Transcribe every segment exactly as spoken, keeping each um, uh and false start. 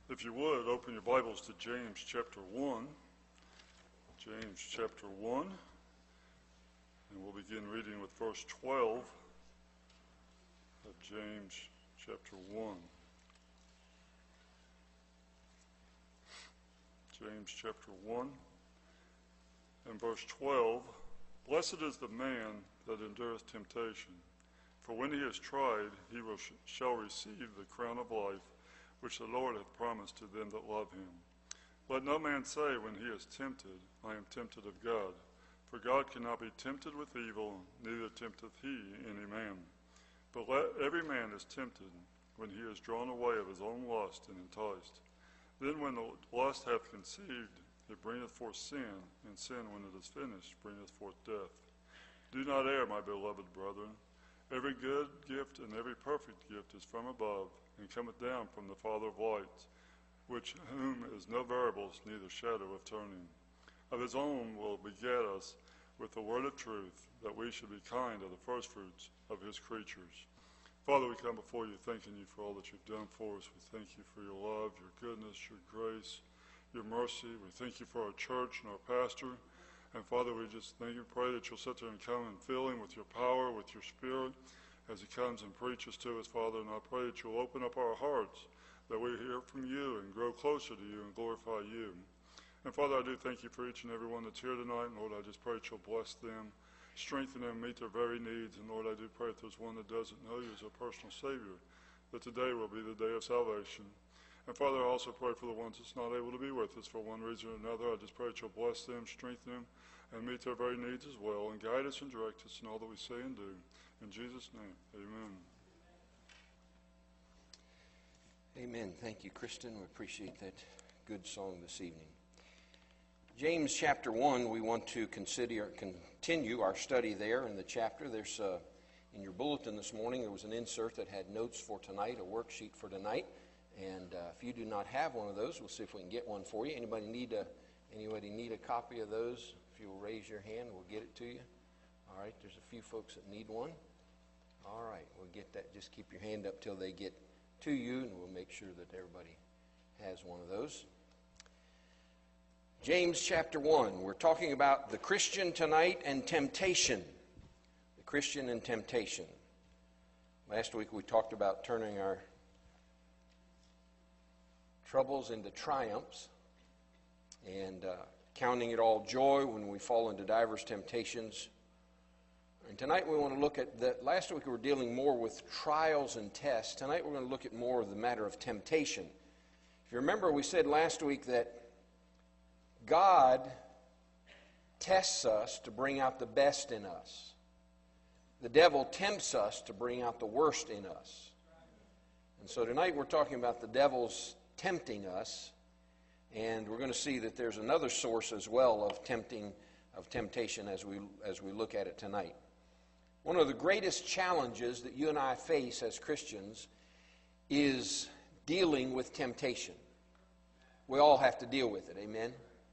If you would, open your Bibles to James chapter one. James chapter one. And we'll begin reading with verse twelve of James chapter one. James chapter one and verse twelve. Blessed is the man that endureth temptation, for when he is tried, he will sh- shall receive the crown of life, which the Lord hath promised to them that love him. Let no man say when he is tempted, I am tempted of God. For God cannot be tempted with evil, neither tempteth he any man. But let every man is tempted when he is drawn away of his own lust and enticed. Then when the lust hath conceived, it bringeth forth sin, and sin, when it is finished, bringeth forth death. Do not err, my beloved brethren. Every good gift and every perfect gift is from above, and cometh down from the Father of lights, which whom is no variableness, neither shadow of turning. Of his own will beget us with the word of truth, that we should be kind of the firstfruits of his creatures. Father, we come before you thanking you for all that you've done for us. We thank you for your love, your goodness, your grace, your mercy. We thank you for our church and our pastor. And Father, we just thank you, pray that you'll sit there and come and fill him with your power, with your spirit, as he comes and preaches to us, Father. And I pray that you'll open up our hearts, that we hear from you and grow closer to you and glorify you. And Father, I do thank you for each and every one that's here tonight. And Lord, I just pray that you'll bless them, strengthen them, meet their very needs. And Lord, I do pray if there's one that doesn't know you as a personal Savior, that today will be the day of salvation. And Father, I also pray for the ones that's not able to be with us for one reason or another. I just pray that you'll bless them, strengthen them, and meet their very needs as well, and guide us and direct us in all that we say and do. In Jesus' name, amen. Amen. Thank you, Kristen. We appreciate that good song this evening. James chapter one, we want to consider continue our study there in the chapter. There's uh, in your bulletin this morning, there was an insert that had notes for tonight, a worksheet for tonight. And uh, if you do not have one of those, we'll see if we can get one for you. Anybody need a anybody need a copy of those? If you'll raise your hand, we'll get it to you. All right, there's a few folks that need one. All right, we'll get that. Just keep your hand up till they get to you, and we'll make sure that everybody has one of those. James chapter one. We're talking about the Christian tonight and temptation. The Christian and temptation. Last week we talked about turning our troubles into triumphs, and uh, counting it all joy when we fall into diverse temptations. And tonight we want to look at the, last week we were dealing more with trials and tests. Tonight we're going to look at more of the matter of temptation. If you remember, we said last week that God tests us to bring out the best in us. The devil tempts us to bring out the worst in us. And so tonight we're talking about the devil's tempting us, and we're going to see that there's another source as well of tempting of temptation as we as we look at it tonight. One of the greatest challenges that you and I face as Christians is dealing with temptation. We all have to deal with it, amen?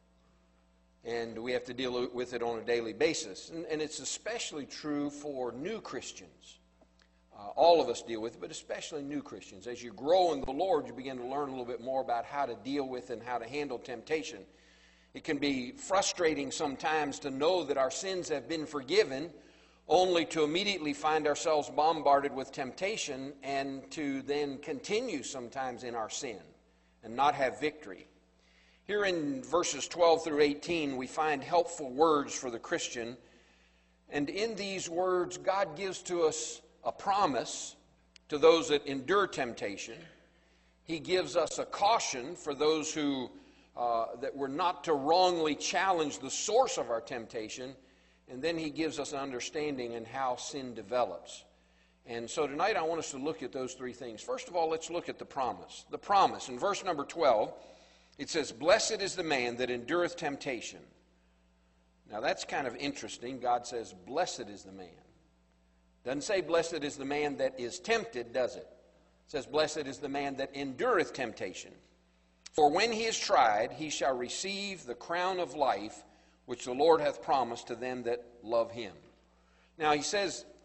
And we have to deal with it on a daily basis. And, and it's especially true for new Christians. Uh, all of us deal with it, but especially new Christians. As you grow in the Lord, you begin to learn a little bit more about how to deal with and how to handle temptation. It can be frustrating sometimes to know that our sins have been forgiven, only to immediately find ourselves bombarded with temptation and to then continue sometimes in our sin and not have victory. Here in verses twelve through eighteen, we find helpful words for the Christian. And in these words, God gives to us a promise to those that endure temptation. He gives us a caution for those who uh, that we're not to wrongly challenge the source of our temptation. And then he gives us an understanding in how sin develops. And so tonight I want us to look at those three things. First of all, let's look at the promise. The promise. In verse number twelve, it says, "Blessed is the man that endureth temptation." Now that's kind of interesting. God says, "Blessed is the man." Doesn't say, "Blessed is the man that is tempted," does it? It says, "Blessed is the man that endureth temptation. For when he is tried, he shall receive the crown of life, which the Lord hath promised to them that love him." Now he says,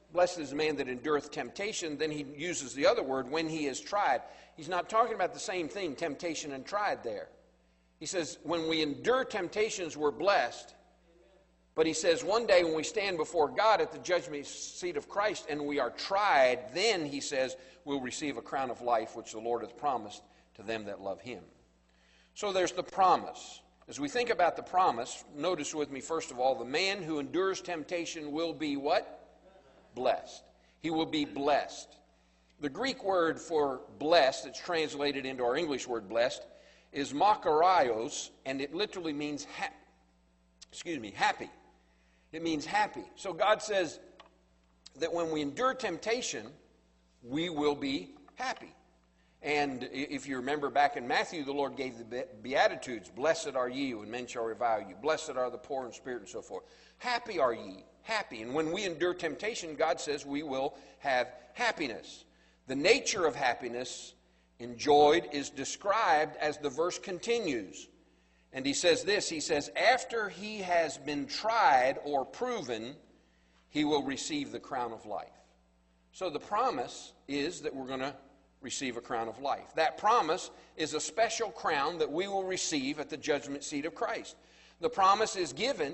blessed is the man that endureth temptation, then he uses the other word, when he is tried. He's not talking about the same thing, temptation and tried there. He says, when we endure temptations, we're blessed. But he says, one day when we stand before God at the judgment seat of Christ and we are tried, then, he says, we'll receive a crown of life, which the Lord hath promised to them that love him. So there's the promise. As we think about the promise, notice with me, first of all, the man who endures temptation will be what? Blessed. He will be blessed. The Greek word for blessed, that's translated into our English word blessed, is makarios, and it literally means, ha- excuse me, happy. It means happy. So God says that when we endure temptation, we will be happy. And if you remember back in Matthew, the Lord gave the Beatitudes. Blessed are ye when men shall revile you. Blessed are the poor in spirit and so forth. Happy are ye. Happy. And when we endure temptation, God says we will have happiness. The nature of happiness enjoyed is described as the verse continues. And he says this, he says, after he has been tried or proven, he will receive the crown of life. So the promise is that we're going to receive a crown of life. That promise is a special crown that we will receive at the judgment seat of Christ. The promise is given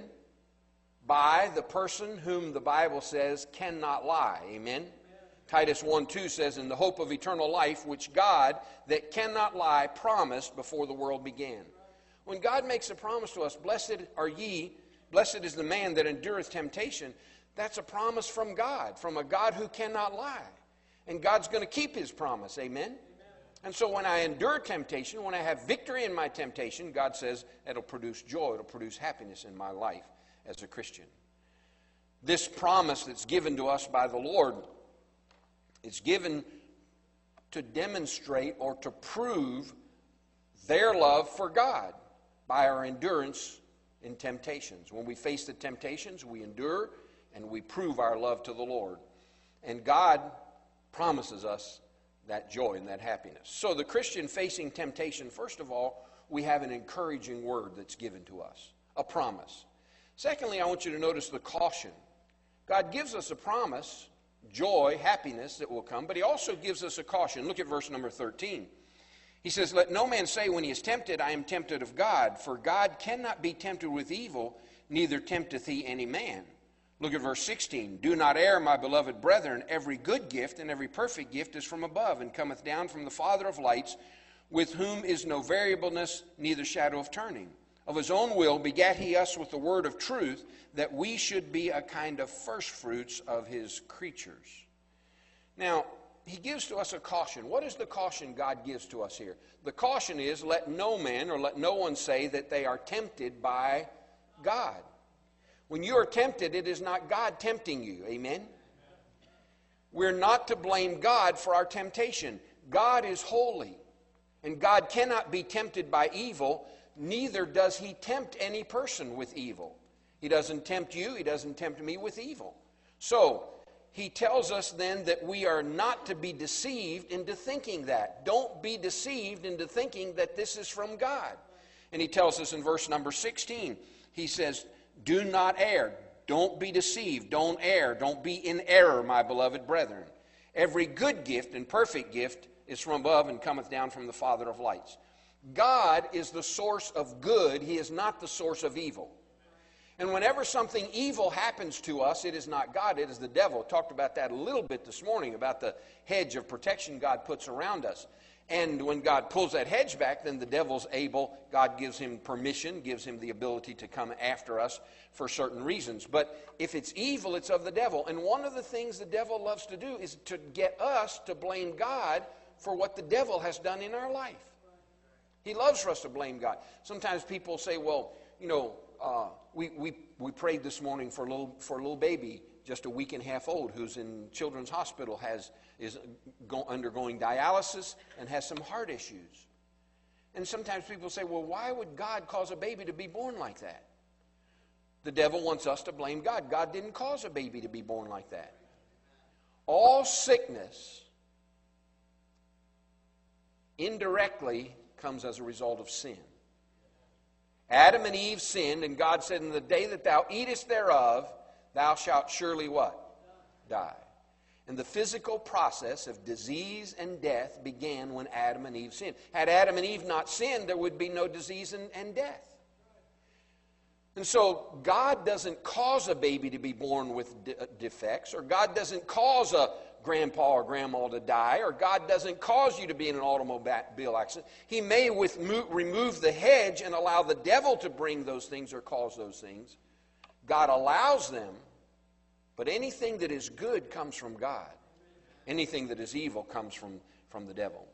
by the person whom the Bible says cannot lie. Amen? Amen. Titus one two says, in the hope of eternal life, which God, that cannot lie, promised before the world began. When God makes a promise to us, blessed are ye, blessed is the man that endureth temptation, that's a promise from God, from a God who cannot lie. And God's going to keep his promise. Amen? Amen? And so when I endure temptation, when I have victory in my temptation, God says it'll produce joy, it'll produce happiness in my life as a Christian. This promise that's given to us by the Lord is given to demonstrate or to prove their love for God by our endurance in temptations. When we face the temptations, we endure and we prove our love to the Lord. And God promises us that joy and that happiness. So the Christian facing temptation, first of all, we have an encouraging word that's given to us, a promise. Secondly, I want you to notice the caution. God gives us a promise, joy, happiness that will come, but he also gives us a caution. Look at verse number thirteen. He says, let no man say when he is tempted, I am tempted of God, for God cannot be tempted with evil, neither tempteth he any man. Look at verse sixteen. Do not err, my beloved brethren. Every good gift and every perfect gift is from above, and cometh down from the Father of lights, with whom is no variableness, neither shadow of turning. Of his own will begat he us with the word of truth, that we should be a kind of firstfruits of his creatures. Now, he gives to us a caution. What is the caution God gives to us here? The caution is, let no man or let no one say that they are tempted by God. When you are tempted, it is not God tempting you. Amen? We're not to blame God for our temptation. God is holy, and God cannot be tempted by evil, neither does he tempt any person with evil. He doesn't tempt you, he doesn't tempt me with evil. So, he tells us then that we are not to be deceived into thinking that. Don't be deceived into thinking that this is from God. And he tells us in verse number sixteen, he says, do not err. Don't be deceived. Don't err. Don't be in error, my beloved brethren. Every good gift and perfect gift is from above and cometh down from the Father of lights. God is the source of good. He is not the source of evil. And whenever something evil happens to us, it is not God, it is the devil. I talked about that a little bit this morning, about the hedge of protection God puts around us. And when God pulls that hedge back, then the devil's able, God gives him permission, gives him the ability to come after us for certain reasons. But if it's evil, it's of the devil. And one of the things the devil loves to do is to get us to blame God for what the devil has done in our life. He loves for us to blame God. Sometimes people say, well, you know, uh, we, we, we prayed this morning for a little, for a little baby, just a week and a half old, who's in Children's Hospital, has is go, undergoing dialysis and has some heart issues. And sometimes people say, well, why would God cause a baby to be born like that? The devil wants us to blame God. God didn't cause a baby to be born like that. All sickness indirectly comes as a result of sin. Adam and Eve sinned, and God said, in the day that thou eatest thereof, thou shalt surely what? Die. And the physical process of disease and death began when Adam and Eve sinned. Had Adam and Eve not sinned, there would be no disease and, and death. And so God doesn't cause a baby to be born with de- defects, or God doesn't cause a grandpa or grandma to die, or God doesn't cause you to be in an automobile accident. He may with, mo- remove the hedge and allow the devil to bring those things or cause those things. God allows them. But anything that is good comes from God. Anything that is evil comes from, from the devil.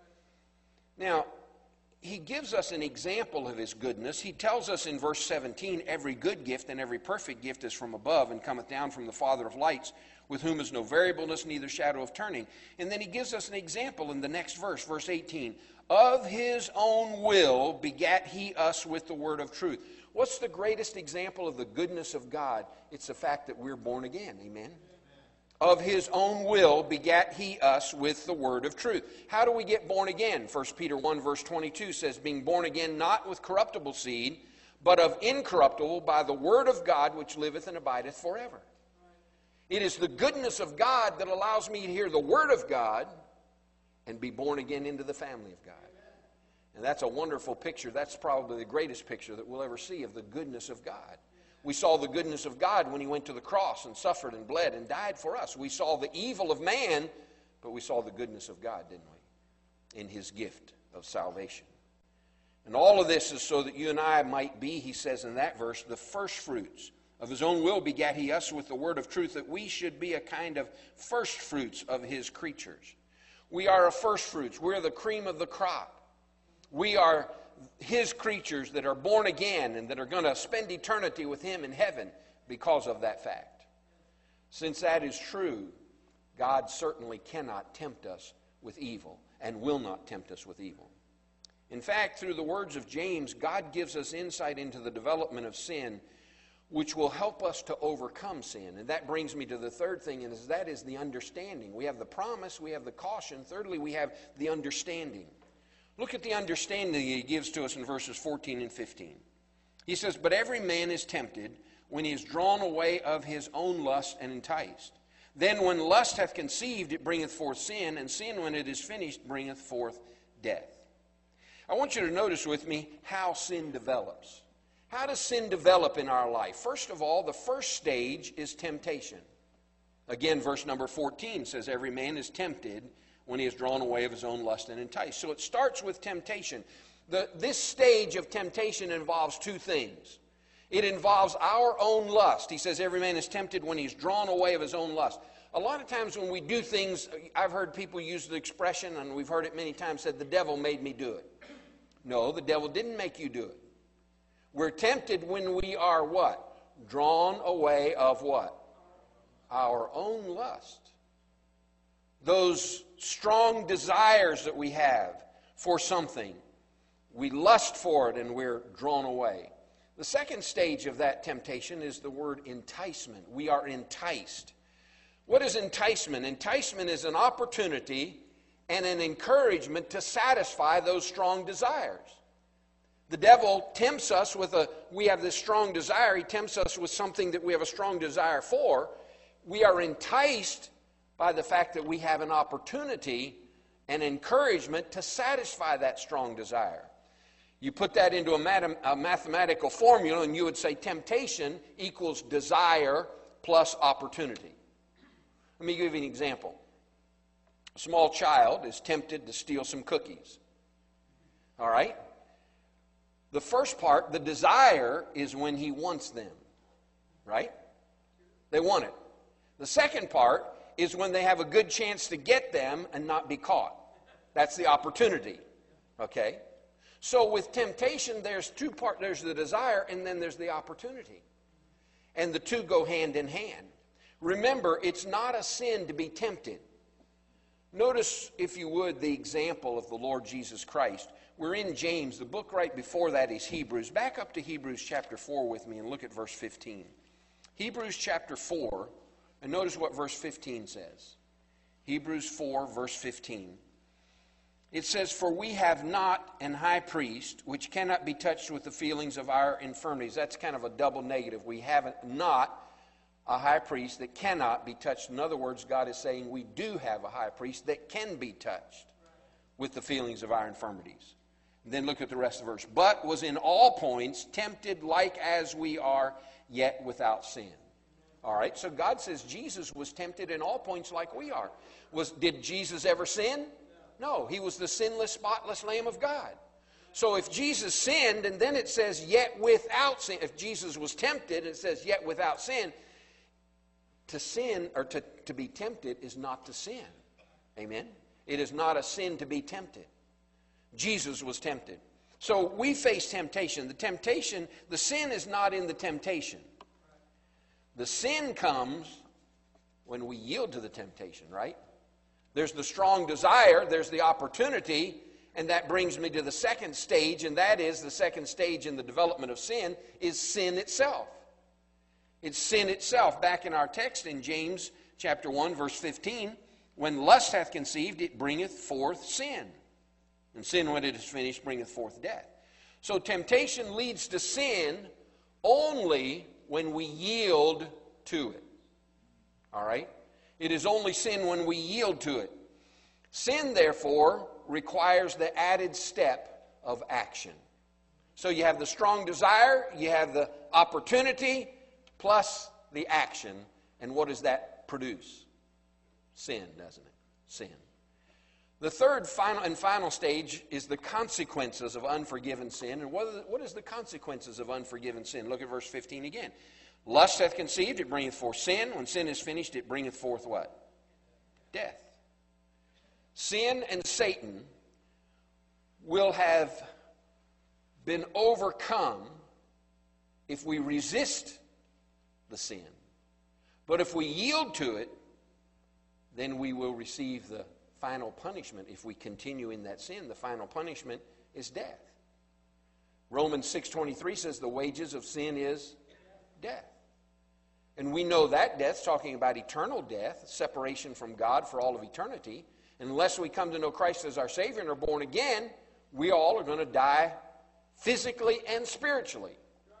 Now, he gives us an example of his goodness. He tells us in verse seventeen, every good gift and every perfect gift is from above and cometh down from the Father of lights, with whom is no variableness, neither shadow of turning. And then he gives us an example in the next verse, verse eighteen. Of his own will begat he us with the word of truth. What's the greatest example of the goodness of God? It's the fact that we're born again. Amen? Of his own will begat he us with the word of truth. How do we get born again? First Peter one verse twenty-two says, being born again not with corruptible seed, but of incorruptible by the word of God which liveth and abideth forever. It is the goodness of God that allows me to hear the word of God and be born again into the family of God. And that's a wonderful picture. That's probably the greatest picture that we'll ever see of the goodness of God. We saw the goodness of God when he went to the cross and suffered and bled and died for us. We saw the evil of man, but we saw the goodness of God, didn't we? In his gift of salvation. And all of this is so that you and I might be, he says in that verse, the first fruits. Of his own will begat he us with the word of truth, that we should be a kind of first fruits of his creatures. We are a first fruits. We're the cream of the crop. We are his creatures that are born again and that are going to spend eternity with him in heaven because of that fact. Since that is true, God certainly cannot tempt us with evil and will not tempt us with evil. In fact, through the words of James, God gives us insight into the development of sin, which will help us to overcome sin. And that brings me to the third thing, and that is the understanding. We have the promise, we have the caution. Thirdly, we have the understanding. Look at the understanding he gives to us in verses fourteen and fifteen. He says, but every man is tempted when he is drawn away of his own lust and enticed. Then when lust hath conceived, it bringeth forth sin, and sin, when it is finished, bringeth forth death. I want you to notice with me how sin develops. How does sin develop in our life? First of all, the first stage is temptation. Again, verse number fourteen says, every man is tempted when he is drawn away of his own lust and enticed. So it starts with temptation. The, this stage of temptation involves two things. It involves our own lust. He says every man is tempted when he's drawn away of his own lust. A lot of times when we do things, I've heard people use the expression, and we've heard it many times, said, the devil made me do it. No, the devil didn't make you do it. We're tempted when we are what? Drawn away of what? Our own lust. Those strong desires that we have for something. We lust for it and we're drawn away. The second stage of that temptation is the word enticement. We are enticed. What is enticement? Enticement is an opportunity and an encouragement to satisfy those strong desires. The devil tempts us with a, we have this strong desire. He tempts us with something that we have a strong desire for. We are enticed by the fact that we have an opportunity and encouragement to satisfy that strong desire. You put that into a, math- a mathematical formula and you would say temptation equals desire plus opportunity. Let me give you an example. A small child is tempted to steal some cookies. All right? The first part, the desire, is when he wants them. Right? They want it. The second part is when they have a good chance to get them and not be caught. That's the opportunity. Okay? So with temptation, there's two parts. There's the desire and then there's the opportunity. And the two go hand in hand. Remember, it's not a sin to be tempted. Notice, if you would, the example of the Lord Jesus Christ. We're in James. The book right before that is Hebrews. Back up to Hebrews chapter four with me and look at verse fifteen. Hebrews chapter four, and notice what verse fifteen says. Hebrews four, verse fifteen. It says, for we have not an high priest which cannot be touched with the feelings of our infirmities. That's kind of a double negative. We haven't not a high priest that cannot be touched. In other words, God is saying we do have a high priest that can be touched with the feelings of our infirmities. And then look at the rest of the verse. But was in all points tempted like as we are, yet without sin. All right, so God says Jesus was tempted in all points like we are. Was, did Jesus ever sin? No, he was the sinless, spotless Lamb of God. So if Jesus sinned, and then it says yet without sin, if Jesus was tempted, it says yet without sin, to sin, or to, to be tempted is not to sin. Amen? It is not a sin to be tempted. Jesus was tempted. So we face temptation. The temptation, the sin is not in the temptation. The sin comes when we yield to the temptation, right? There's the strong desire, there's the opportunity, and that brings me to the second stage, and that is the second stage in the development of sin is sin itself. It's sin itself. Back in our text in James chapter one, verse fifteen, when lust hath conceived, it bringeth forth sin. And sin, when it is finished, bringeth forth death. So temptation leads to sin only when we yield to it. All right? It is only sin when we yield to it. Sin, therefore, requires the added step of action. So you have the strong desire, you have the opportunity, plus the action. And what does that produce? Sin, doesn't it? Sin. The third final and final stage is the consequences of unforgiven sin. And what are the, what is the consequences of unforgiven sin? Look at verse fifteen again. Lust hath conceived, it bringeth forth sin. When sin is finished, it bringeth forth what? Death. Sin and Satan will have been overcome if we resist the sin. But if we yield to it, then we will receive the final punishment. If we continue in that sin, the final punishment is death. Romans six twenty-three says the wages of sin is death. And we know that death, talking about eternal death, separation from God for all of eternity. Unless we come to know Christ as our Savior and are born again, we all are going to die physically and spiritually.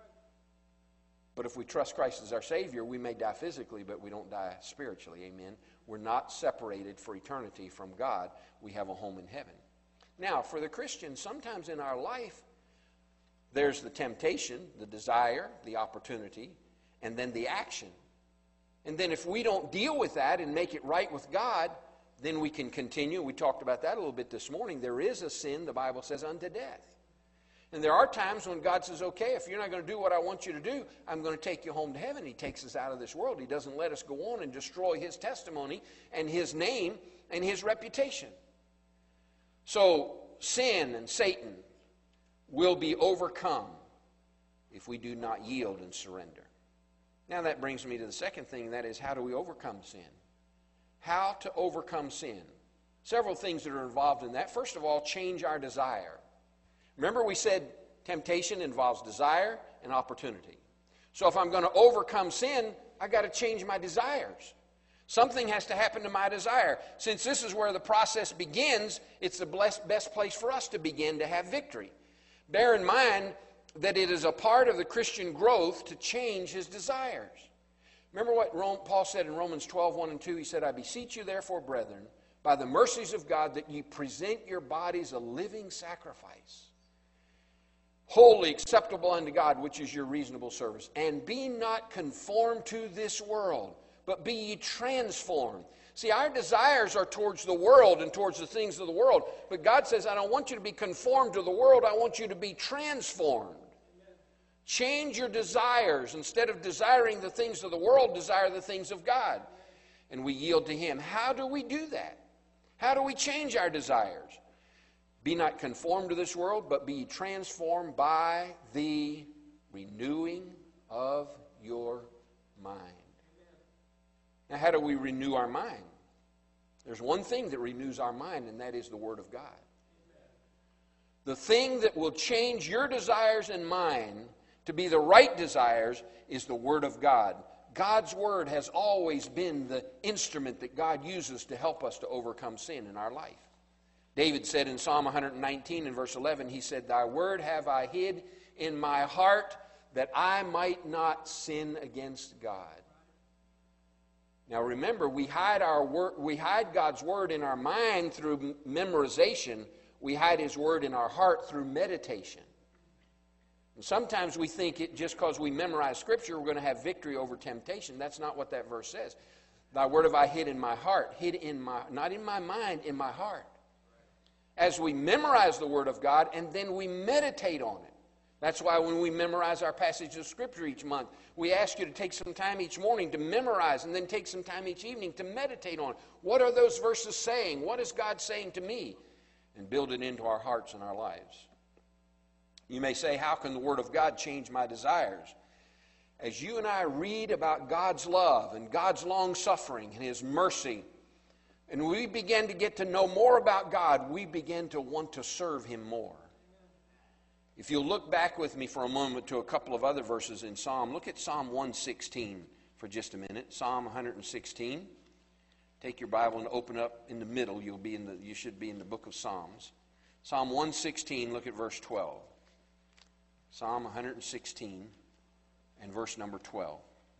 But if we trust Christ as our Savior, we may die physically, but we don't die spiritually. Amen. We're not separated for eternity from God. We have a home in heaven. Now, for the Christian, sometimes in our life, there's the temptation, the desire, the opportunity, and then the action. And then if we don't deal with that and make it right with God, then we can continue. We talked about that a little bit this morning. There is a sin, the Bible says, unto death. And there are times when God says, okay, if you're not going to do what I want you to do, I'm going to take you home to heaven. He takes us out of this world. He doesn't let us go on and destroy His testimony and His name and His reputation. So sin and Satan will be overcome if we do not yield and surrender. Now that brings me to the second thing, and that is, how do we overcome sin? How to overcome sin. Several things that are involved in that. First of all, change our desire. Remember we said temptation involves desire and opportunity. So if I'm going to overcome sin, I've got to change my desires. Something has to happen to my desire. Since this is where the process begins, it's the best place for us to begin to have victory. Bear in mind that it is a part of the Christian growth to change his desires. Remember what Paul said in Romans twelve, one and two? He said, I beseech you therefore, brethren, by the mercies of God, that ye present your bodies a living sacrifice, wholly acceptable unto God, which is your reasonable service. And be not conformed to this world, but be ye transformed. See, our desires are towards the world and towards the things of the world. But God says, I don't want you to be conformed to the world. I want you to be transformed. Change your desires. Instead of desiring the things of the world, desire the things of God. And we yield to Him. How do we do that? How do we change our desires? Be not conformed to this world, but be transformed by the renewing of your mind. Now, how do we renew our mind? There's one thing that renews our mind, and that is the Word of God. The thing that will change your desires and mine to be the right desires is the Word of God. God's Word has always been the instrument that God uses to help us to overcome sin in our life. David said in Psalm one nineteen and verse eleven, he said, Thy word have I hid in my heart, that I might not sin against God. Now remember, we hide our word, we hide God's word in our mind through memorization. We hide His word in our heart through meditation. And sometimes we think it just because we memorize Scripture, we're going to have victory over temptation. That's not what that verse says. Thy word have I hid in my heart, hid in my, not in my mind, in my heart. As we memorize the Word of God, and then we meditate on it. That's why when we memorize our passage of Scripture each month, we ask you to take some time each morning to memorize, and then take some time each evening to meditate on it. What are those verses saying? What is God saying to me? And build it into our hearts and our lives. You may say, how can the Word of God change my desires? As you and I read about God's love and God's long-suffering and His mercy, and we begin to get to know more about God, we begin to want to serve Him more. If you'll look back with me for a moment to a couple of other verses in Psalm, look at Psalm one sixteen for just a minute. Psalm one sixteen. Take your Bible and open up in the middle. You'll be in the, you should be in the book of Psalms. Psalm one sixteen, look at verse twelve. Psalm one sixteen and verse number twelve.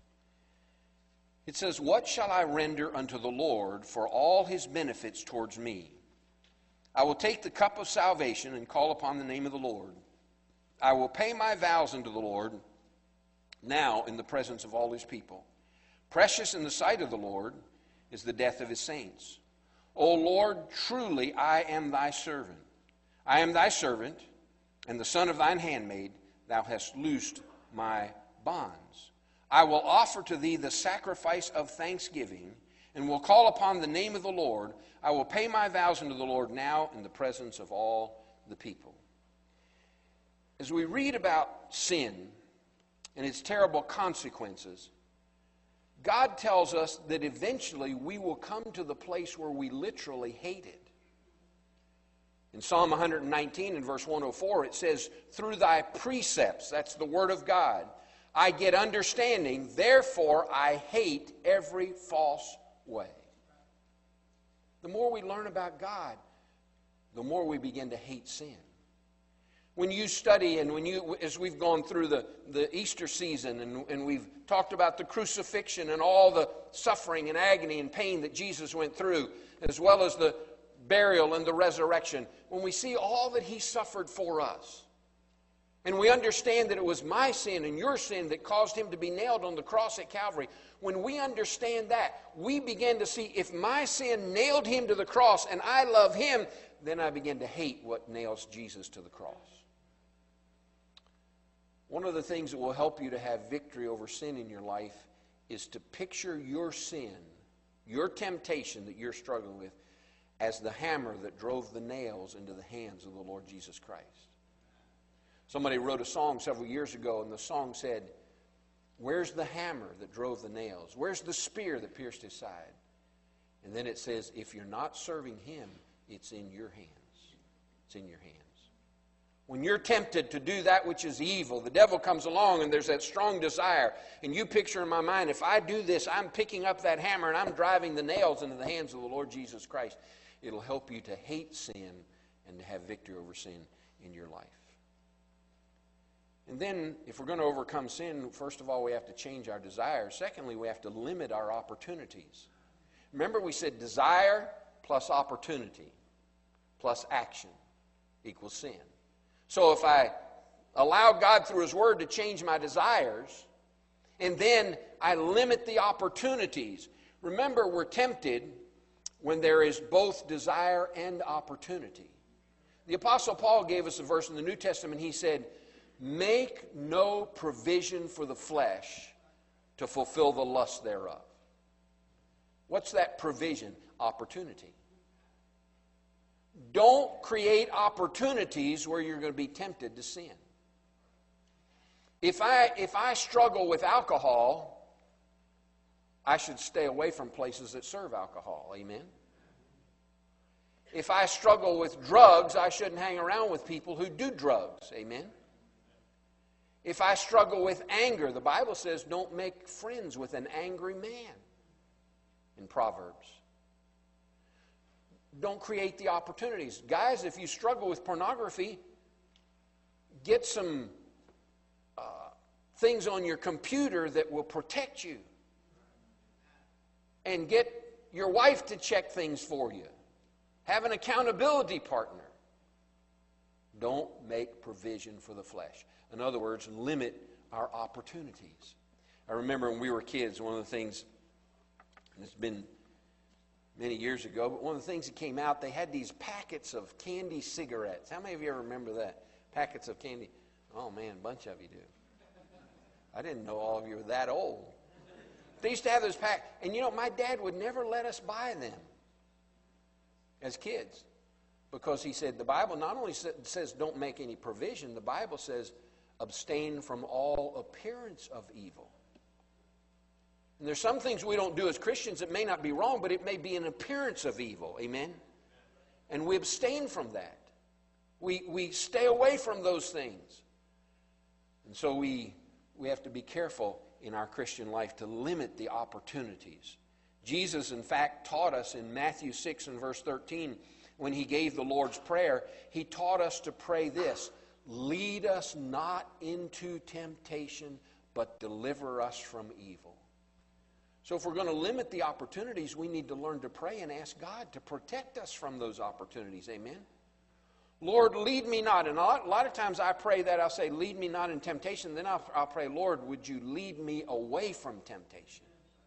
It says, what shall I render unto the Lord for all His benefits towards me? I will take the cup of salvation and call upon the name of the Lord. I will pay my vows unto the Lord now in the presence of all His people. Precious in the sight of the Lord is the death of His saints. O Lord, truly I am Thy servant. I am Thy servant, and the son of Thine handmaid. Thou hast loosed my bonds. I will offer to Thee the sacrifice of thanksgiving, and will call upon the name of the Lord. I will pay my vows unto the Lord now in the presence of all the people. As we read about sin and its terrible consequences, God tells us that eventually we will come to the place where we literally hate it. In Psalm one nineteen and verse one oh four, it says, through Thy precepts, that's the Word of God, I get understanding, therefore I hate every false way. The more we learn about God, the more we begin to hate sin. When you study and when you, as we've gone through the, the Easter season and, and we've talked about the crucifixion and all the suffering and agony and pain that Jesus went through, as well as the burial and the resurrection, when we see all that He suffered for us, and we understand that it was my sin and your sin that caused Him to be nailed on the cross at Calvary, when we understand that, we begin to see if my sin nailed Him to the cross and I love Him, then I begin to hate what nails Jesus to the cross. One of the things that will help you to have victory over sin in your life is to picture your sin, your temptation that you're struggling with, as the hammer that drove the nails into the hands of the Lord Jesus Christ. Somebody wrote a song several years ago, and the song said, where's the hammer that drove the nails? Where's the spear that pierced His side? And then it says, if you're not serving Him, it's in your hands. It's in your hands. When you're tempted to do that which is evil, the devil comes along and there's that strong desire, and you picture in my mind, if I do this, I'm picking up that hammer and I'm driving the nails into the hands of the Lord Jesus Christ. It'll help you to hate sin and to have victory over sin in your life. And then, if we're going to overcome sin, first of all, we have to change our desires. Secondly, we have to limit our opportunities. Remember, we said desire plus opportunity plus action equals sin. So if I allow God through His Word to change my desires, and then I limit the opportunities. Remember, we're tempted when there is both desire and opportunity. The Apostle Paul gave us a verse in the New Testament. He said, make no provision for the flesh to fulfill the lust thereof. What's that provision? Opportunity. Don't create opportunities where you're going to be tempted to sin. If I, if I struggle with alcohol, I should stay away from places that serve alcohol. Amen? If I struggle with drugs, I shouldn't hang around with people who do drugs. Amen? If I struggle with anger, the Bible says don't make friends with an angry man in Proverbs. Don't create the opportunities. Guys, if you struggle with pornography, get some uh, things on your computer that will protect you. and get your wife to check things for you. Have an accountability partner. Don't make provision for the flesh. In other words, limit our opportunities. I remember when we were kids, one of the things, and it's been many years ago, but one of the things that came out, they had these packets of candy cigarettes. How many of you ever remember that? Packets of candy. Oh, man, a bunch of you do. I didn't know all of you were that old. They used to have those packets. And, you know, my dad would never let us buy them as kids because he said the Bible not only says don't make any provision, the Bible says abstain from all appearance of evil. And there's some things we don't do as Christians that may not be wrong, but it may be an appearance of evil. Amen? And we abstain from that. We, we stay away from those things. And so we, we have to be careful in our Christian life to limit the opportunities. Jesus, in fact, taught us in Matthew six and verse thirteen, when he gave the Lord's Prayer, he taught us to pray this: lead us not into temptation, but deliver us from evil. So if we're going to limit the opportunities, we need to learn to pray and ask God to protect us from those opportunities. Amen? Lord, lead me not. And a lot, a lot of times I pray that. I'll say, lead me not in temptation. Then I'll, I'll pray, Lord, would you lead me away from temptation?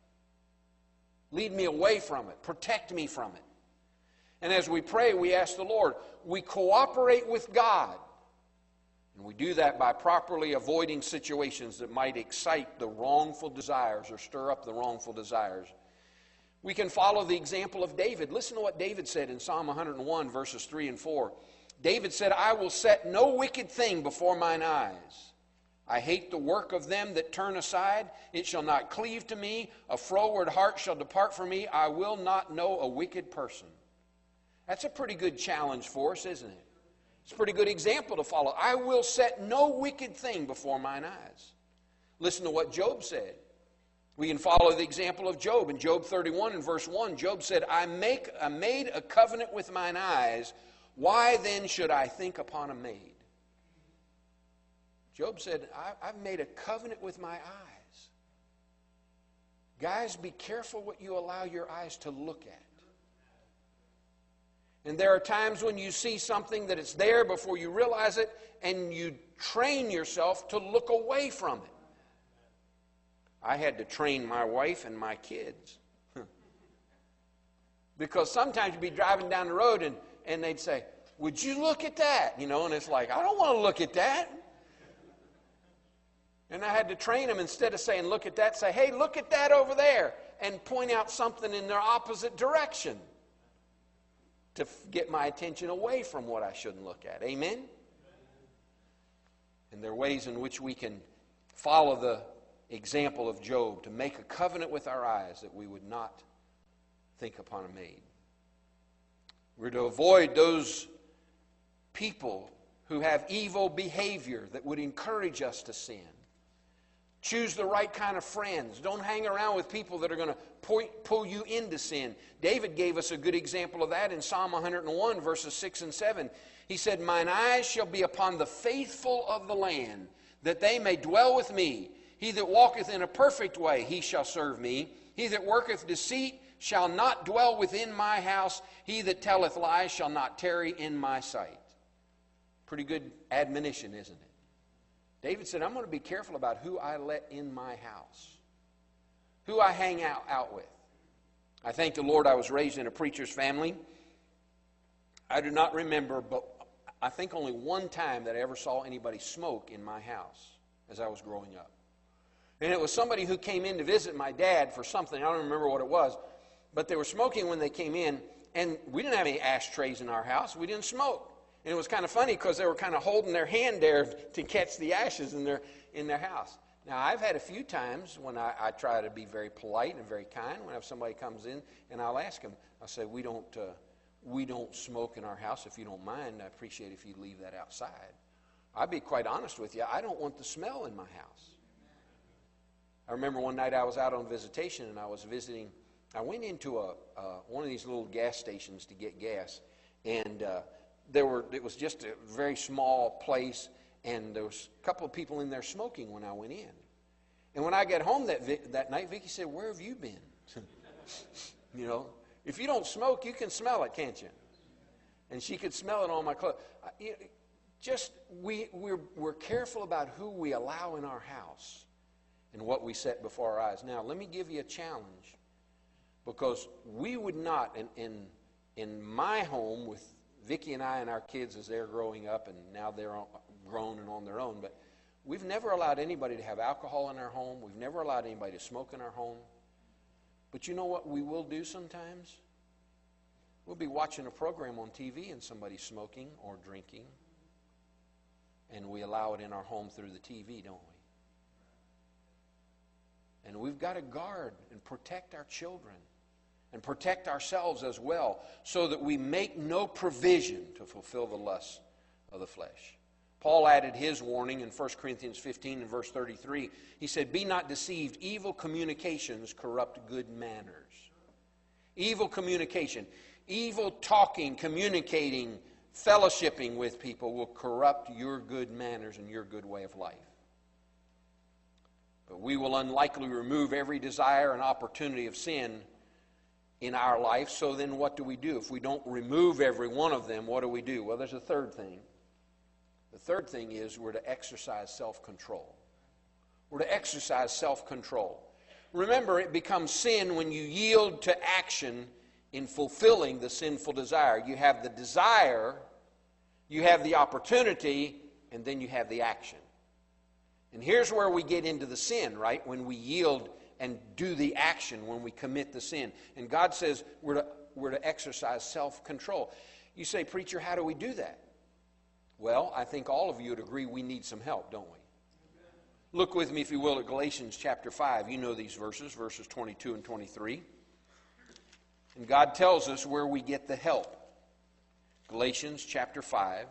Lead me away from it. Protect me from it. And as we pray, we ask the Lord. We cooperate with God. And we do that by properly avoiding situations that might excite the wrongful desires or stir up the wrongful desires. We can follow the example of David. Listen to what David said in Psalm one hundred one, verses three and four. David said, I will set no wicked thing before mine eyes. I hate the work of them that turn aside. It shall not cleave to me. A froward heart shall depart from me. I will not know a wicked person. That's a pretty good challenge for us, isn't it? It's a pretty good example to follow. I will set no wicked thing before mine eyes. Listen to what Job said. We can follow the example of Job. In Job thirty-one and verse one, Job said, I make I made a covenant with mine eyes. Why then should I think upon a maid? Job said, I, I've made a covenant with my eyes. Guys, be careful what you allow your eyes to look at. And there are times when you see something that it's there before you realize it, and you train yourself to look away from it. I had to train my wife and my kids. Because sometimes you'd be driving down the road and, and they'd say, would you look at that? You know, and it's like, I don't want to look at that. And I had to train them, instead of saying, look at that, say, hey, look at that over there, and point out something in their opposite direction to f- get my attention away from what I shouldn't look at. Amen? And there are ways in which we can follow the example of Job to make a covenant with our eyes that we would not think upon a maid. We're to avoid those people who have evil behavior that would encourage us to sin. Choose the right kind of friends. Don't hang around with people that are going to point, pull you into sin. David gave us a good example of that in Psalm one hundred one, verses six and seven. He said, mine eyes shall be upon the faithful of the land, that they may dwell with me. He that walketh in a perfect way, he shall serve me. He that worketh deceit shall not dwell within my house. He that telleth lies shall not tarry in my sight. Pretty good admonition, isn't it? David said, I'm going to be careful about who I let in my house, who I hang out, out with. I thank the Lord I was raised in a preacher's family. I do not remember, but I think only one time that I ever saw anybody smoke in my house as I was growing up. And it was somebody who came in to visit my dad for something. I don't remember what it was. But they were smoking when they came in, and we didn't have any ashtrays in our house. We didn't smoke. And it was kind of funny because they were kind of holding their hand there to catch the ashes in their in their house. Now, I've had a few times when I, I try to be very polite and very kind when somebody comes in, and I'll ask them, I'll say, we don't, uh, we don't smoke in our house. If you don't mind, I appreciate if you leave that outside. I'll be quite honest with you. I don't want the smell in my house. I remember one night I was out on visitation, and I was visiting. I went into a uh, one of these little gas stations to get gas, and uh, there were. It was just a very small place, and there was a couple of people in there smoking when I went in. And when I got home that vi- that night, Vicki said, "Where have you been?" You know, if you don't smoke, you can smell it, can't you? And she could smell it on my clothes. I- you- Just, we, we're, we're careful about who we allow in our house and what we set before our eyes. Now, let me give you a challenge, because we would not, in, in, in my home with Vicki and I and our kids as they're growing up, and now they're on, grown and on their own, but we've never allowed anybody to have alcohol in our home. We've never allowed anybody to smoke in our home. But you know what we will do sometimes? We'll be watching a program on T V and somebody's smoking or drinking, and we allow it in our home through the T V, don't we? And we've got to guard and protect our children and protect ourselves as well, so that we make no provision to fulfill the lusts of the flesh. Paul added his warning in First Corinthians fifteen and verse thirty-three. He said, "Be not deceived, evil communications corrupt good manners." Evil communication, evil talking, communicating, fellowshipping with people will corrupt your good manners and your good way of life. But we will unlikely remove every desire and opportunity of sin in our life. So then what do we do? If we don't remove every one of them, what do we do? Well, there's a third thing. The third thing is we're to exercise self-control. We're to exercise self-control. Remember, it becomes sin when you yield to action in fulfilling the sinful desire. You have the desire, you have the opportunity, and then you have the action. And here's where we get into the sin, right? When we yield and do the action, when we commit the sin. And God says we're to, we're to exercise self-control. You say, "Preacher, how do we do that?" Well, I think all of you would agree we need some help, don't we? Look with me, if you will, at Galatians chapter five. You know these verses, verses twenty-two and twenty-three. And God tells us where we get the help. Galatians chapter five.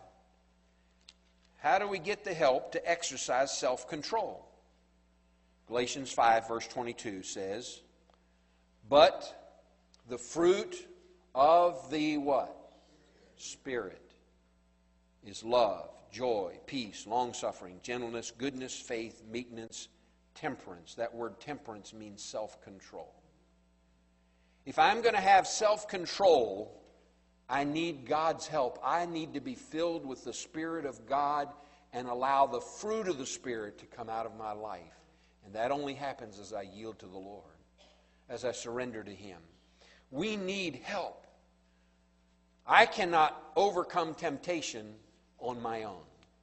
How do we get the help to exercise self-control? Galatians five, verse twenty-two says, "But the fruit of the" what? Spirit is love, joy, peace, long-suffering, gentleness, goodness, faith, meekness, temperance. That word temperance means self-control. If I'm going to have self-control, I need God's help. I need to be filled with the Spirit of God and allow the fruit of the Spirit to come out of my life. And that only happens as I yield to the Lord, as I surrender to Him. We need help. I cannot overcome temptation on my own.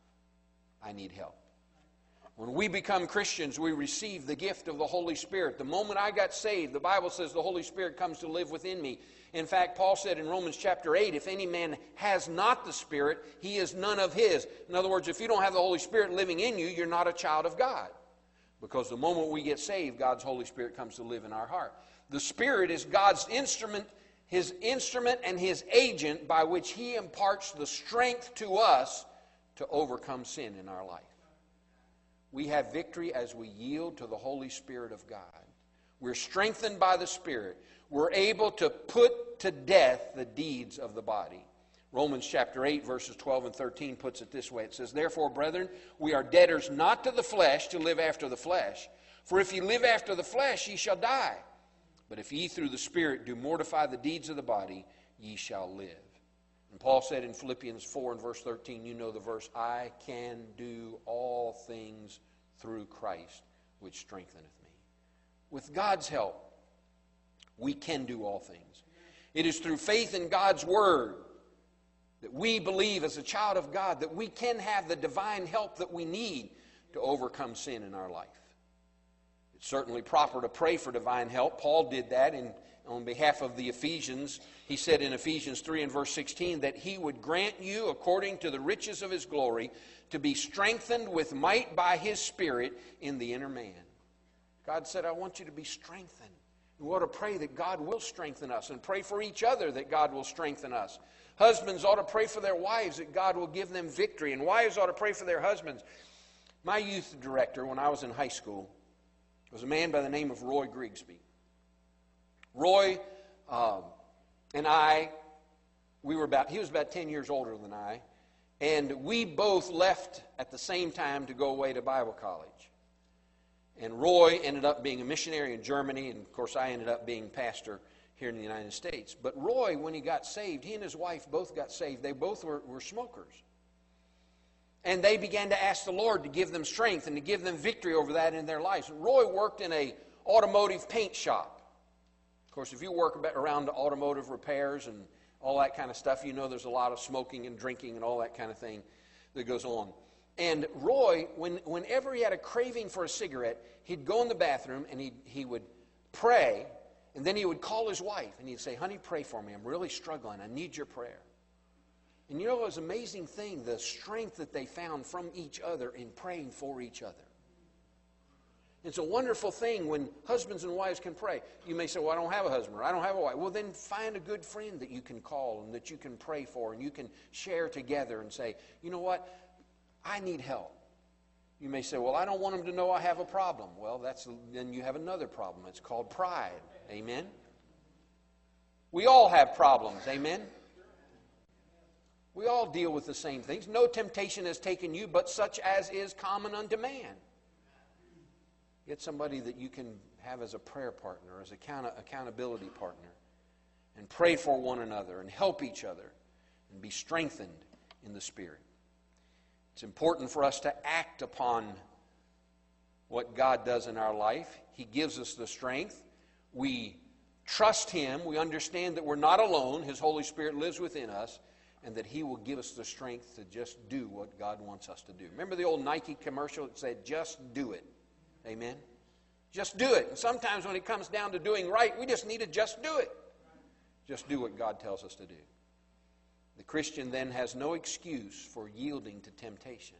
I need help. When we become Christians, we receive the gift of the Holy Spirit. The moment I got saved, the Bible says the Holy Spirit comes to live within me. In fact, Paul said in Romans chapter eight, if any man has not the Spirit, he is none of his. In other words, if you don't have the Holy Spirit living in you, you're not a child of God. Because the moment we get saved, God's Holy Spirit comes to live in our heart. The Spirit is God's instrument, His instrument and His agent by which He imparts the strength to us to overcome sin in our life. We have victory as we yield to the Holy Spirit of God. We're strengthened by the Spirit. We're able to put to death the deeds of the body. Romans chapter eight, verses twelve and thirteen puts it this way. It says, "Therefore, brethren, we are debtors not to the flesh to live after the flesh. For if ye live after the flesh, ye shall die. But if ye through the Spirit do mortify the deeds of the body, ye shall live." And Paul said in Philippians four and verse thirteen, you know the verse, "I can do all things through Christ, which strengtheneth me." With God's help, we can do all things. It is through faith in God's Word that we believe as a child of God that we can have the divine help that we need to overcome sin in our life. It's certainly proper to pray for divine help. Paul did that in, on behalf of the Ephesians. He said in Ephesians three and verse sixteen that He would grant you, according to the riches of His glory, to be strengthened with might by His Spirit in the inner man. God said, I want you to be strengthened. We ought to pray that God will strengthen us and pray for each other that God will strengthen us. Husbands ought to pray for their wives that God will give them victory, and wives ought to pray for their husbands. My youth director when I was in high school was a man by the name of Roy Grigsby. Roy um, and I, we were about, he was about ten years older than I, and we both left at the same time to go away to Bible college. And Roy ended up being a missionary in Germany, and of course I ended up being pastor here in the United States. But Roy, when he got saved, he and his wife both got saved. They both were, were smokers. And they began to ask the Lord to give them strength and to give them victory over that in their lives. Roy worked in a automotive paint shop. Of course, if you work around automotive repairs and all that kind of stuff, you know there's a lot of smoking and drinking and all that kind of thing that goes on. And Roy, when, whenever he had a craving for a cigarette, he'd go in the bathroom and he he would pray, and then he would call his wife and he'd say, "Honey, pray for me. I'm really struggling. I need your prayer." And you know, it was an amazing thing, the strength that they found from each other in praying for each other. It's a wonderful thing when husbands and wives can pray. You may say, "Well, I don't have a husband," or "I don't have a wife." Well, then find a good friend that you can call and that you can pray for, and you can share together and say, "You know what? I need help." You may say, "Well, I don't want them to know I have a problem." Well, that's then you have another problem. It's called pride. Amen? We all have problems. Amen? We all deal with the same things. No temptation has taken you, but such as is common unto man. Get somebody that you can have as a prayer partner, as an account- accountability partner, and pray for one another and help each other and be strengthened in the Spirit. It's important for us to act upon what God does in our life. He gives us the strength. We trust Him. We understand that we're not alone. His Holy Spirit lives within us, and that He will give us the strength to just do what God wants us to do. Remember the old Nike commercial that said, "Just do it." Amen? Just do it. And sometimes when it comes down to doing right, we just need to just do it. Just do what God tells us to do. The Christian then has no excuse for yielding to temptation.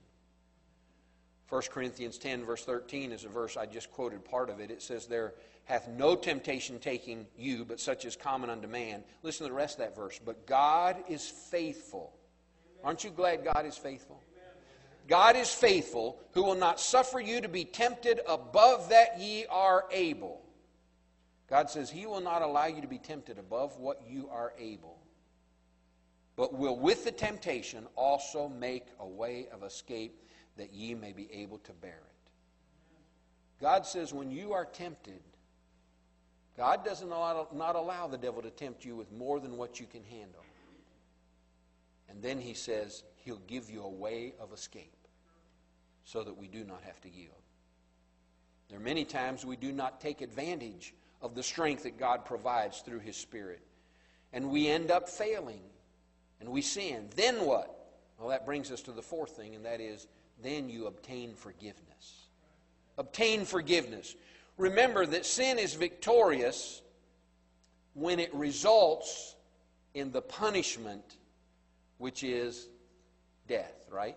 First Corinthians ten, verse thirteen is a verse I just quoted part of it. It says, "There hath no temptation taking you, but such is common unto man." Listen to the rest of that verse. "But God is faithful." Aren't you glad God is faithful? "God is faithful, who will not suffer you to be tempted above that ye are able." God says He will not allow you to be tempted above what you are able, but will with the temptation also make a way of escape, that ye may be able to bear it. God says when you are tempted, God doesn't allow, not allow the devil to tempt you with more than what you can handle. And then He says He'll give you a way of escape so that we do not have to yield. There are many times we do not take advantage of the strength that God provides through His Spirit, and we end up failing, and we sin. Then what? Well, that brings us to the fourth thing, and that is, then you obtain forgiveness. Obtain forgiveness. Remember that sin is victorious when it results in the punishment, which is death, right?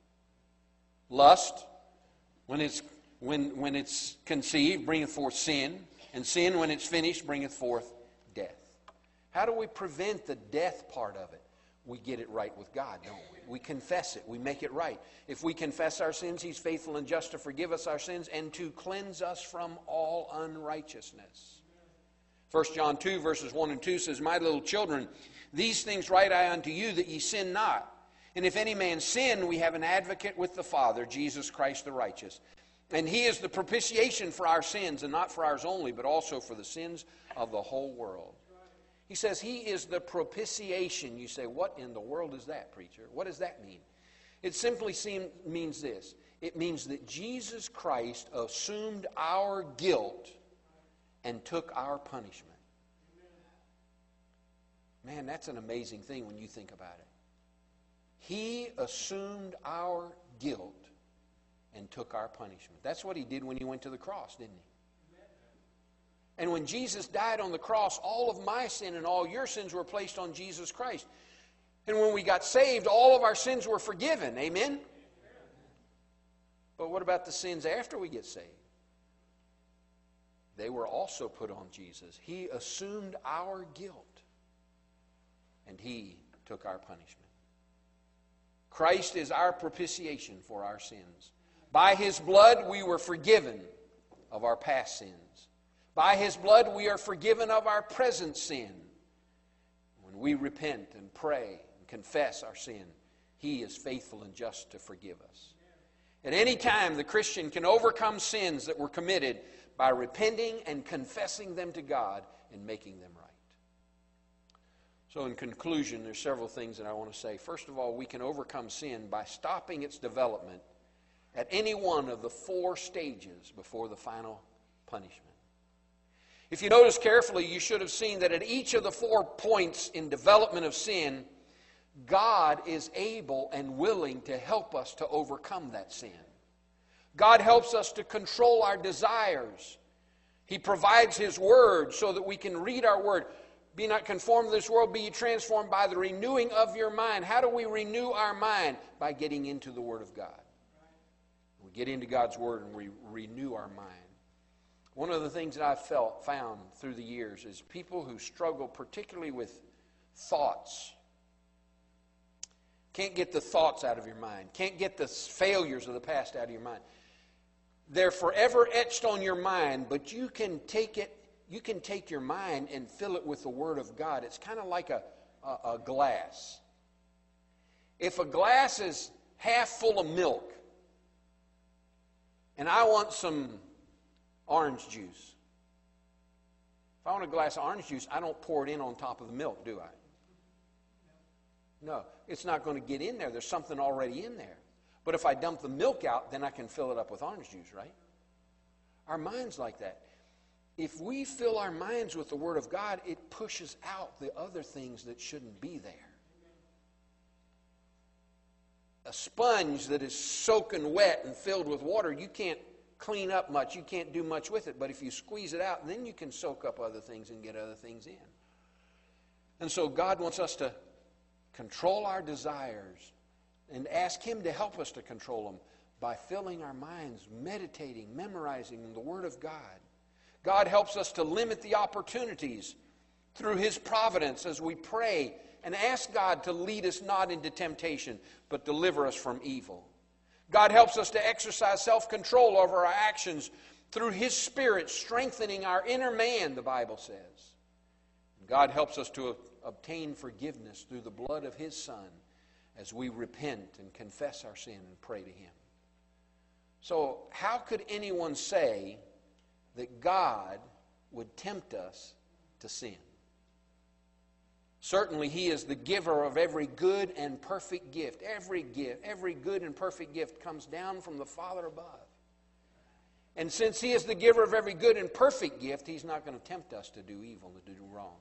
Lust, when it's when when it's conceived, bringeth forth sin, and sin, when it's finished, bringeth forth death. How do we prevent the death part of it? We get it right with God, don't we? We confess it. We make it right. If we confess our sins, He's faithful and just to forgive us our sins and to cleanse us from all unrighteousness. First John two, verses one and two says, "My little children, these things write I unto you, that ye sin not. And if any man sin, we have an advocate with the Father, Jesus Christ the righteous. And He is the propitiation for our sins, and not for ours only, but also for the sins of the whole world." He says He is the propitiation. You say, what in the world is that, preacher? What does that mean? It simply seem, means this. It means that Jesus Christ assumed our guilt and took our punishment. Man, that's an amazing thing when you think about it. He assumed our guilt and took our punishment. That's what He did when He went to the cross, didn't He? And when Jesus died on the cross, all of my sin and all your sins were placed on Jesus Christ. And when we got saved, all of our sins were forgiven. Amen? But what about the sins after we get saved? They were also put on Jesus. He assumed our guilt, and He took our punishment. Christ is our propitiation for our sins. By His blood we were forgiven of our past sins. By His blood we are forgiven of our present sin. When we repent and pray and confess our sin, He is faithful and just to forgive us. At any time, the Christian can overcome sins that were committed by repenting and confessing them to God and making them right. So in conclusion, there's several things that I want to say. First of all, we can overcome sin by stopping its development at any one of the four stages before the final punishment. If you notice carefully, you should have seen that at each of the four points in development of sin, God is able and willing to help us to overcome that sin. God helps us to control our desires. He provides His Word so that we can read our Word. Be not conformed to this world, be ye transformed by the renewing of your mind. How do we renew our mind? By getting into the Word of God. We get into God's Word and we renew our mind. One of the things that I've felt, found through the years is people who struggle particularly with thoughts. Can't get the thoughts out of your mind. Can't get the failures of the past out of your mind. They're forever etched on your mind, but you can take it, you can take your mind and fill it with the Word of God. It's kind of like a, a, a glass. If a glass is half full of milk, and I want some orange juice. If I want a glass of orange juice, I don't pour it in on top of the milk, do I? No, it's not going to get in there. There's something already in there. But if I dump the milk out, then I can fill it up with orange juice, right? Our mind's like that. If we fill our minds with the Word of God, it pushes out the other things that shouldn't be there. A sponge that is soaking wet and filled with water, you can't clean up much. You can't do much with it. But if you squeeze it out, then you can soak up other things and get other things in. And so God wants us to control our desires and ask Him to help us to control them by filling our minds, meditating, memorizing the Word of God. God helps us to limit the opportunities through His providence as we pray and ask God to lead us not into temptation, but deliver us from evil. God helps us to exercise self-control over our actions through His Spirit, strengthening our inner man, the Bible says. God helps us to obtain forgiveness through the blood of His Son as we repent and confess our sin and pray to Him. So how could anyone say that God would tempt us to sin? Certainly He is the giver of every good and perfect gift. Every gift, every good and perfect gift comes down from the Father above. And since He is the giver of every good and perfect gift, He's not going to tempt us to do evil, to do wrong.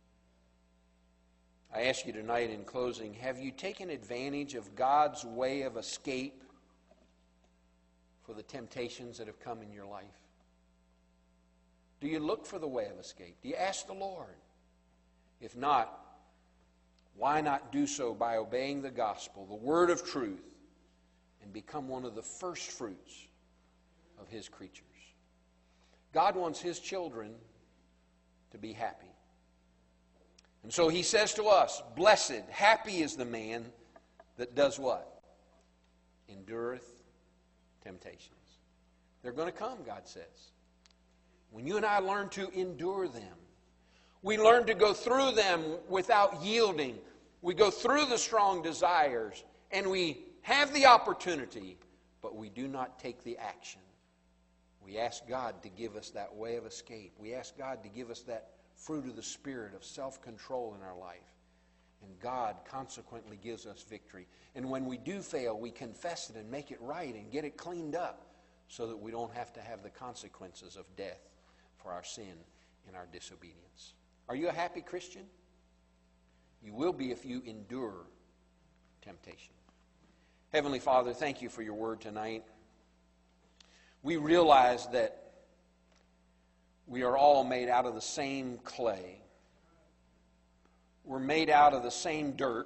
I ask you tonight in closing, have you taken advantage of God's way of escape for the temptations that have come in your life? Do you look for the way of escape? Do you ask the Lord? If not, why not do so by obeying the gospel, the word of truth, and become one of the first fruits of His creatures? God wants His children to be happy. And so He says to us, blessed, happy is the man that does what? Endureth temptations. They're going to come, God says. When you and I learn to endure them, we learn to go through them without yielding. We go through the strong desires, and we have the opportunity, but we do not take the action. We ask God to give us that way of escape. We ask God to give us that fruit of the Spirit of self-control in our life. And God consequently gives us victory. And when we do fail, we confess it and make it right and get it cleaned up so that we don't have to have the consequences of death for our sin and our disobedience. Are you a happy Christian? You will be if you endure temptation. Heavenly Father, thank You for Your word tonight. We realize that we are all made out of the same clay. We're made out of the same dirt.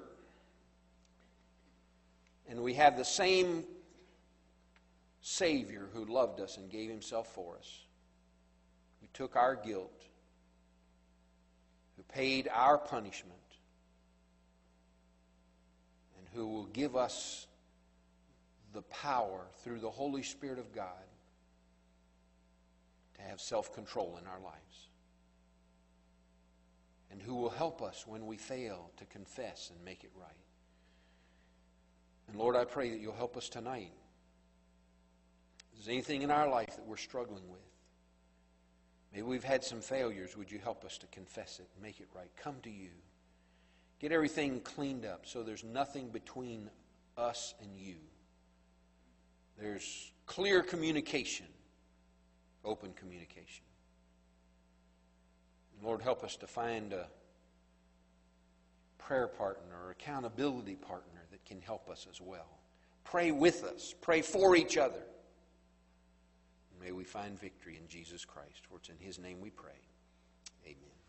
And we have the same Savior who loved us and gave Himself for us, who took our guilt, who paid our punishment, and who will give us the power through the Holy Spirit of God to have self-control in our lives, and who will help us when we fail to confess and make it right. And Lord, I pray that You'll help us tonight there's anything in our life that we're struggling with, maybe we've had some failures, would you help us to confess it and make it right? Come to you. Get everything cleaned up so there's nothing between us and you. There's clear communication, open communication. Lord, help us to find a prayer partner or accountability partner that can help us as well. Pray with us. Pray for each other. May we find victory in Jesus Christ. For it's in His name we pray. Amen.